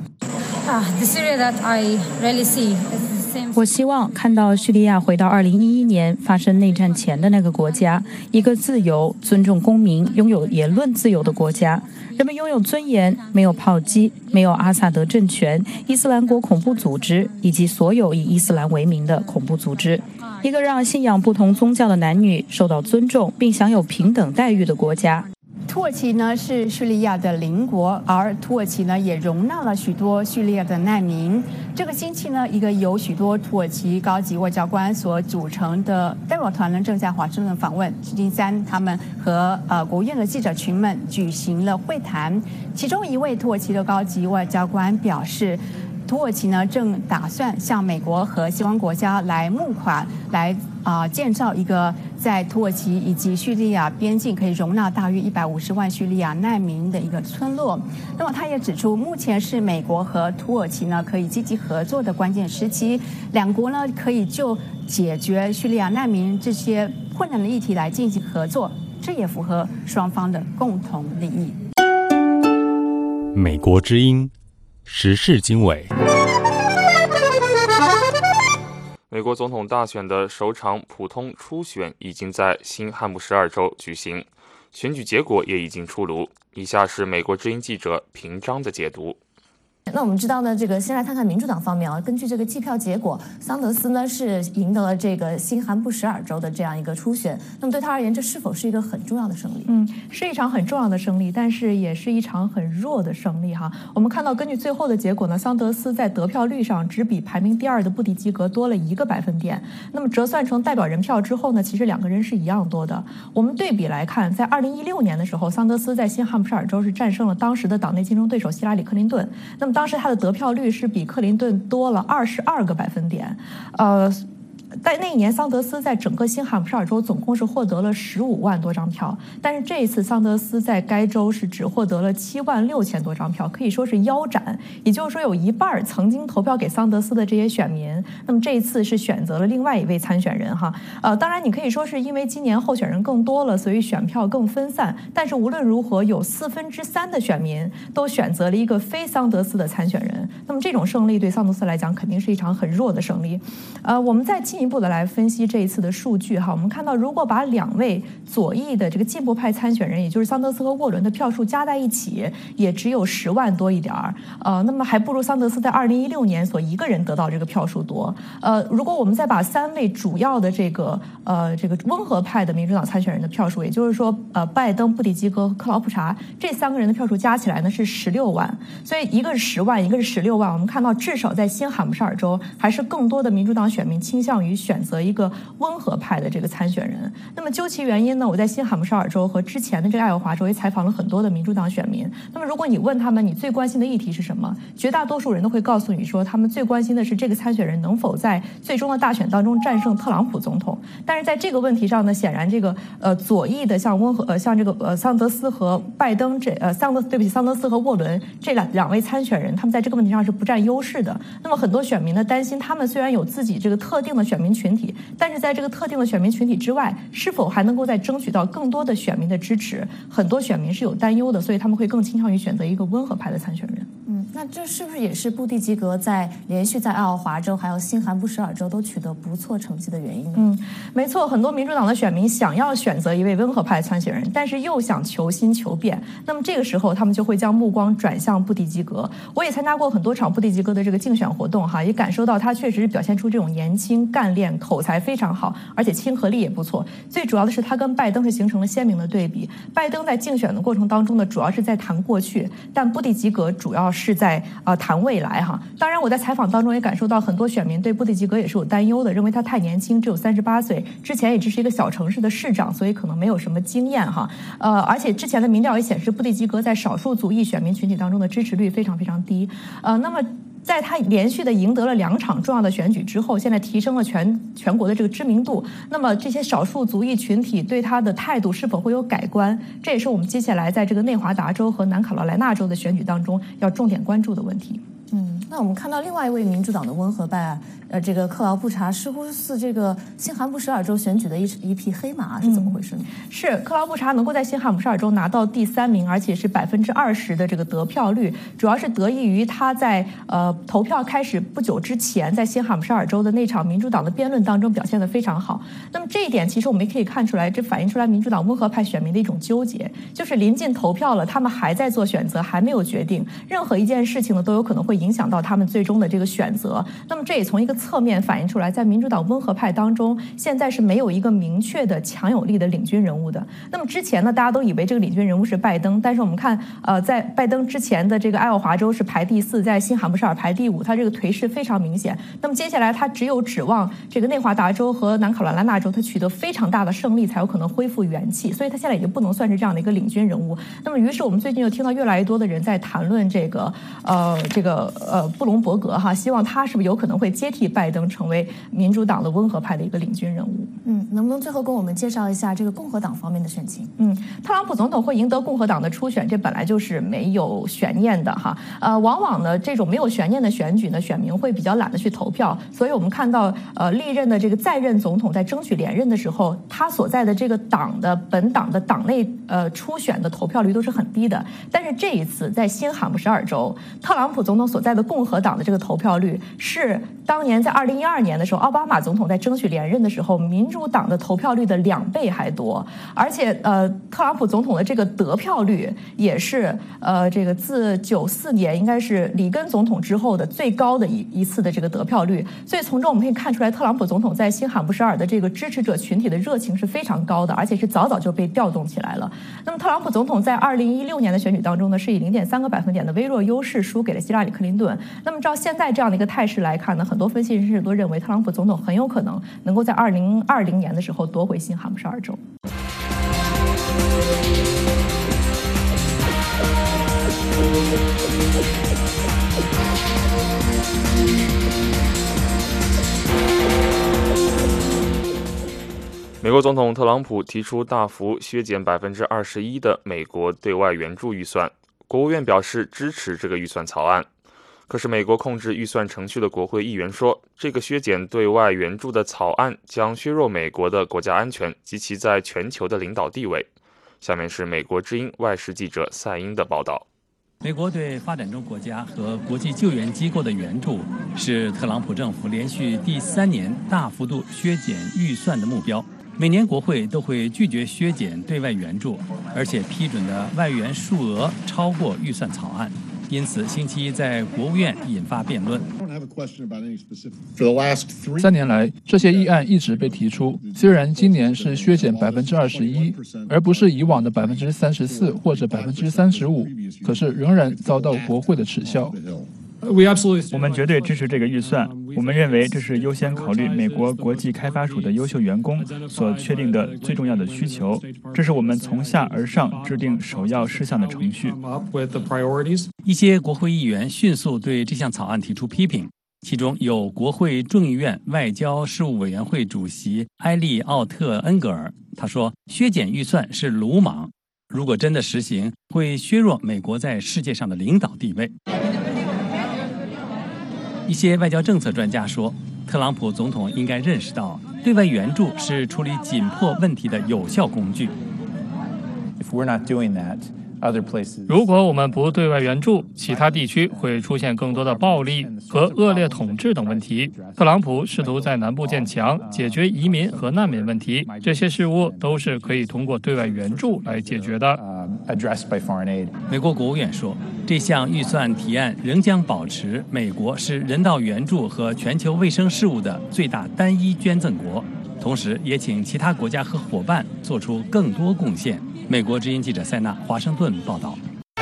The Syria that I really see. 我希望看到叙利亚回到2011年发生内战前的那个国家，一个自由、尊重公民、拥有言论自由的国家。人们拥有尊严，没有炮击，没有阿萨德政权、伊斯兰国恐怖组织以及所有以伊斯兰为名的恐怖组织。一个让信仰不同宗教的男女受到尊重并享有平等待遇的国家。 土耳其呢是叙利亚的邻国，而土耳其呢也容纳了许多叙利亚的难民。这个星期呢，一个由许多土耳其高级外交官所组成的代表团呢，正在华盛顿访问。星期三，他们和国务院的记者群们举行了会谈。其中一位土耳其的高级外交官表示，土耳其呢正打算向美国和西方国家来募款，来建造一个在土耳其以及叙利亚边境可以容纳大约150万叙利亚难民的一个村落。那么他也指出，目前是美国和土耳其呢可以积极合作的关键时期，两国呢可以就解决叙利亚难民这些困难的议题来进行合作，这也符合双方的共同利益。 美国之音时事经纬。 美国总统大选的首场普通初选已经在新罕布什尔州举行，选举结果也已经出炉。以下是美国之音记者平章的解读。 那我们知道呢，这个先来看看民主党方面啊，根据这个计票结果，桑德斯呢是赢得了这个新罕布什尔州的这样一个初选。那么对他而言，这是否是一个很重要的胜利？ 是一场很重要的胜利，但是也是一场很弱的胜利哈。我们看到，根据最后的结果呢，桑德斯在得票率上只比排名第2的布迪吉格多了1个百分点。那么折算成代表人票之后呢，其实两个人是一样多的。我们对比来看，在2016年的时候，桑德斯在新罕布什尔州是战胜了当时的党内竞争对手希拉里·克林顿。那么当时他的得票率是比克林顿多了22个百分点，在那一年，桑德斯在整个新罕布什尔州总共是获得了15万多张票，但是这一次桑德斯在该州是只获得了7万6千多张票，可以说是腰斩。也就是说，有一半曾经投票给桑德斯的这些选民，那么这一次是选择了另外一位参选人哈。当然你可以说是因为今年候选人更多了，所以选票更分散。但是无论如何，有3/4的选民都选择了一个非桑德斯的参选人。那么这种胜利对桑德斯来讲，肯定是一场很弱的胜利。我们再进一步的来分析这一次的数据哈，我们看到如果把2位左翼的这个进步派参选人，也就是桑德斯和沃伦的票数加在一起，也只有10万多一点儿，那么还不如桑德斯在2016年所一个人得到这个票数多。如果我们再把3位主要的这个温和派的民主党参选人的票数，也就是说拜登、布迪吉格和克劳普查这3个人的票数加起来呢是16万，所以一个是10万，一个是16万。我们看到至少在新罕布什尔州，还是更多的民主党选民倾向于选择一个温和派的这个参选人。那么究其原因呢，我在新罕布什尔州和之前的这个爱荷华州也采访了很多的民主党选民。那么如果你问他们你最关心的议题是什么，绝大多数人都会告诉你说，他们最关心的是这个参选人能否在最终的大选当中战胜特朗普总统。但是在这个问题上呢，显然这个左翼的像这个桑德斯和拜登桑德斯和沃伦这两位参选人，他们在这个问题上是不占优势的。那么很多选民呢担心，他们虽然有自己这个特定的选民群体，但是在这个特定的选民群体之外，是否还能够再争取到更多的选民的支持，很多选民是有担忧的，所以他们会更倾向于选择一个温和派的参选人。 那这是不是也是布蒂吉格连续在爱荷华州还有新罕布什尔州都取得不错成绩的原因呢？ 没错，很多民主党的选民想要选择一位温和派参选人，但是又想求新求变，那么这个时候他们就会将目光转向布蒂吉格。我也参加过很多场布蒂吉格的这个竞选活动哈，也感受到他确实是表现出这种年轻、干练、口才非常好，而且亲和力也不错。最主要的是他跟拜登是形成了鲜明的对比。拜登在竞选的过程当中呢，主要是在谈过去，但布蒂吉格主要是在谈未来哈。当然我在采访当中也感受到很多选民对布蒂吉格也是有担忧的，认为他太年轻，只有38岁，之前也只是一个小城市的市长，所以可能没有什么经验哈。而且之前的民调也显示布蒂吉格在少数族裔选民群体当中的支持率非常非常低。那么在他连续的赢得了2场重要的选举之后，现在提升了全国的这个知名度，那么这些少数族裔群体对他的态度是否会有改观，这也是我们接下来在这个内华达州和南卡罗来纳州的选举当中要重点关注的问题。 那我们看到另外一位民主党的温和派这个克劳普查似乎是这个新罕布什尔州选举的一匹黑马，是怎么回事呢？ 是克劳普查能够在新罕布什尔州拿到第3名，而且是20%的这个得票率，主要是得益于他在投票开始不久之前，在新罕布什尔州的那场民主党的辩论当中表现得非常好。那么这一点其实我们也可以看出来，这反映出来民主党温和派选民的一种纠结，就是临近投票了，他们还在做选择，还没有决定，任何一件事情呢都有可能会影响到到他们最终的这个选择。那么这也从一个侧面反映出来，在民主党温和派当中，现在是没有一个明确的强有力的领军人物的。那么之前呢，大家都以为这个领军人物是拜登，但是我们看在拜登之前的这个爱奥华州是排第4，在新罕布什尔排第5，他这个颓势非常明显。那么接下来他只有指望这个内华达州和南卡罗来纳州他取得非常大的胜利，才有可能恢复元气，所以他现在已经不能算是这样的一个领军人物。那么于是我们最近又听到越来越多的人在谈论这个布隆伯格哈，希望他是不是有可能会接替拜登成为民主党的温和派的一个领军人物。 能不能最后跟我们介绍一下这个共和党方面的选情？ 特朗普总统会赢得共和党的初选，这本来就是没有悬念的哈。往往呢这种没有悬念的选举呢，选民会比较懒得去投票，所以我们看到历任的这个在任总统在争取连任的时候，他所在的这个本党的党内初选的投票率都是很低的。但是这一次在新罕布什尔州，特朗普总统所在的共和党的这个投票率是当年在2012年的时候，奥巴马总统在争取连任的时候，民主党的投票率的2倍还多。而且特朗普总统的这个得票率也是这个自94年应该是里根总统之后的最高的一次的这个得票率。所以从中我们可以看出来，特朗普总统在新罕布什尔的这个支持者群体的热情是非常高的，而且是早早就被调动起来了。那么特朗普总统在2016年的选举当中呢，是以0.3个百分点的微弱优势输给了希拉里·克林顿。那么照现在这样的一个态势来看呢，很多分析人士都认为特朗普总统很有可能能够在2020年的时候夺回新罕布什尔州。 美国总统特朗普提出大幅削减21%的美国对外援助预算，国务院表示支持这个预算草案。可是美国控制预算程序的国会议员说，这个削减对外援助的草案将削弱美国的国家安全及其在全球的领导地位。下面是美国之音外事记者赛因的报道。 美国对发展中国家和国际救援机构的援助是特朗普政府连续第3年大幅度削减预算的目标。每年国会都会拒绝削减对外援助，而且批准的外援数额超过预算草案。因此，星期一在国务院引发辩论。 3年来，这些议案一直被提出。虽然今年是削减21%，而不是以往的34%或者35%，可是仍然遭到国会的耻笑。 我们绝对支持这个预算。我们认为这是优先考虑美国国际开发署的优秀员工所确定的最重要的需求。这是我们从下而上制定首要事项的程序。 一些国会议员迅速对这项草案提出批评，其中有国会众议院外交事务委员会主席埃利奥特·恩格尔。他说，削减预算是鲁莽，如果真的实行，会削弱美国在世界上的领导地位。一些外交政策专家说，特朗普总统应该认识到，对外援助是处理紧迫问题的有效工具。 如果我们不对外援助，其他地区会出现更多的暴力和恶劣统治等问题。特朗普试图在南部建墙，解决移民和难民问题，这些事务都是可以通过对外援助来解决的。 美国国务院说，这项预算提案仍将保持美国是人道援助和全球卫生事务的最大单一捐赠国，同时也请其他国家和伙伴做出更多贡献。美国之音记者塞纳，华盛顿报道。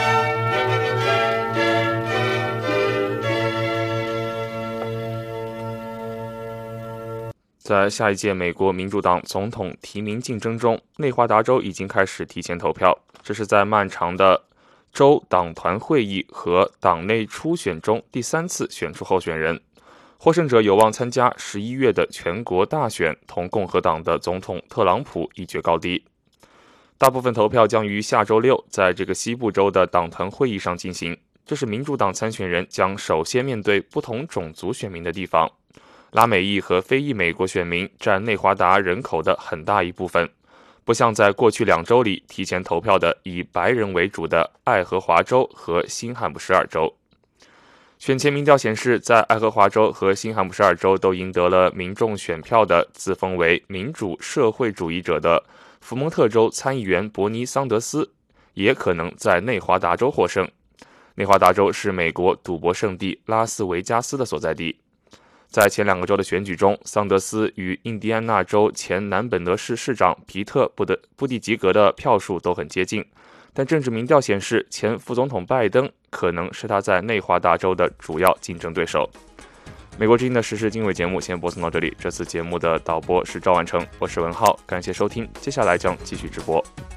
在下一届美国民主党总统提名竞争中，内华达州已经开始提前投票，这是在漫长的州党团会议和党内初选中第3次选出候选人。获胜者有望参加11月的全国大选，同共和党的总统特朗普一决高低。大部分投票将于下周6在这个西部州的党团会议上进行，这是民主党参选人将首先面对不同种族选民的地方。拉美裔和非裔美国选民占内华达人口的很大一部分，不像在过去2周里提前投票的以白人为主的爱荷华州和新罕布什尔州。选前民调显示，在爱荷华州和新罕布什尔州都赢得了民众选票的自封为民主社会主义者的福蒙特州参议员伯尼·桑德斯也可能在内华达州获胜。 内华达州是美国赌博圣地拉斯维加斯的所在地。在前2个州的选举中，桑德斯与印第安纳州前南本德市市长皮特·布蒂吉格的票数都很接近，但政治民调显示，前副总统拜登可能是他在内华达州的主要竞争对手。美国之音的时事经纬节目先播送到这里，这次节目的导播是赵万成，我是文浩，感谢收听，接下来将继续直播。